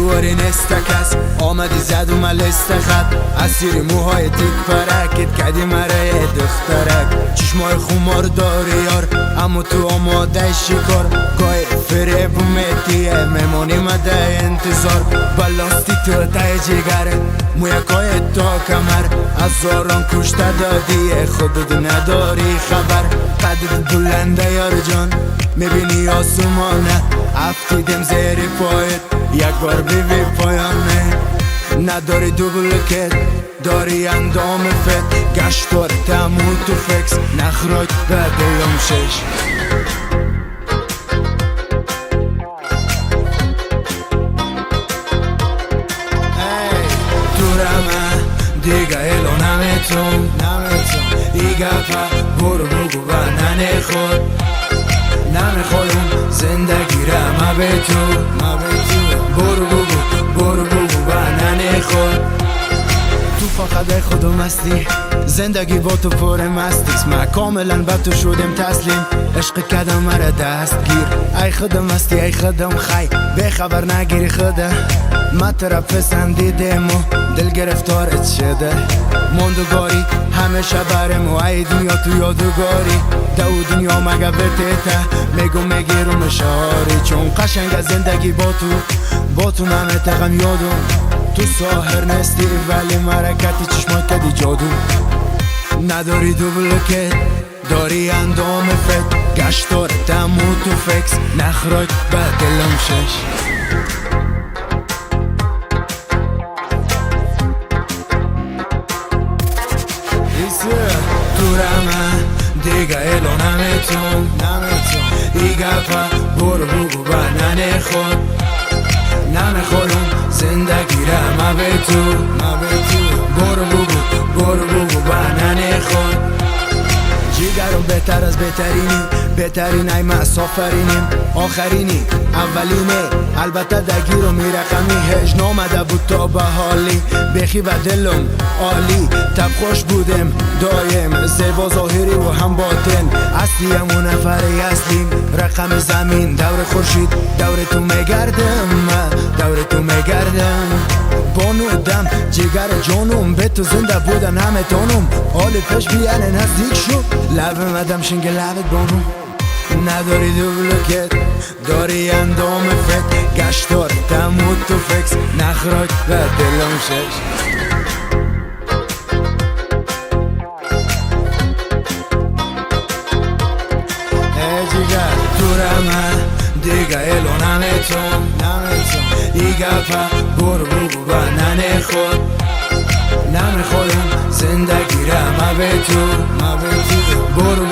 دوباره نستکس آمدی زد و ملست خط اسیر موهای تیک پرکت کدی مره دخترک چشمای خمار داره یار اما تو آماده شکار گای فره بومتیه میمونی مده انتظار بلاستی تو ده جگره مویکای تا کمر از زاران کشته دادی خودت نداری خبر قدت بلنده یار جان میبینی آسمانه افتیدم زیر پایت یک بار بیبی پایانه نداری دوبلکت داری اندام فت گشتار تموت و فکس نخراج به دلم شش دیگه الو نمیتون دیگه پا برو بگو و ننخور نمیخورم زندگی را ما به تو برو بگو و ننخور تو فقط خودم هستی زندگی با تو پر مستیست من کاملا به تو شدم تسلیم عشق کدم مرا دستگیر ای خودم هستی ای خودم خی به خبر نگیری خودم من ترا پسندیدم و دل گرفتارت شده موندگاری همیشه برم و ای دنیا تو یادگاری دو دنیا مگه بتیته میگو میگیرم شاری چون قشنگ زندگی با تو نمیتقم یادم تو ساهر نستی ولی مرکتی چشمای کدی جادو نداری دوبلکت داری اندام فت گشتار تموت و فکس نخراج به دلم شش تو رمه دیگه الو نمیتون دیگه پا برو بگو و ننخور نمیخورم زندگی را ما به تو برو بگو و ننخور جیگرم بهتر از بهترین ای مسافرینیم آخرینی اولینه البته دگیر و میرقمی هج نامده بود تا به حالی بخی و دلم عالی تب خوش بودم دایم زیبا ظاهری و هم باطن اصلی همون نفری اصلیم رقم زمین دور خورشید دور تو میگردم بانو دم جگر جانم به تو زنده بودن همه تانم حال پیش بیانه نزدیک شو لبم ادم شنگ لبت بانو نداری دوبلکت داری اندام فت گشتار تموت و فکس نخراج به دلم شش ای جگر تو رمه دیگه الو نمیتون دیگه پا برو بگو و ننخور نمیخورم زندگی را ما به تو برو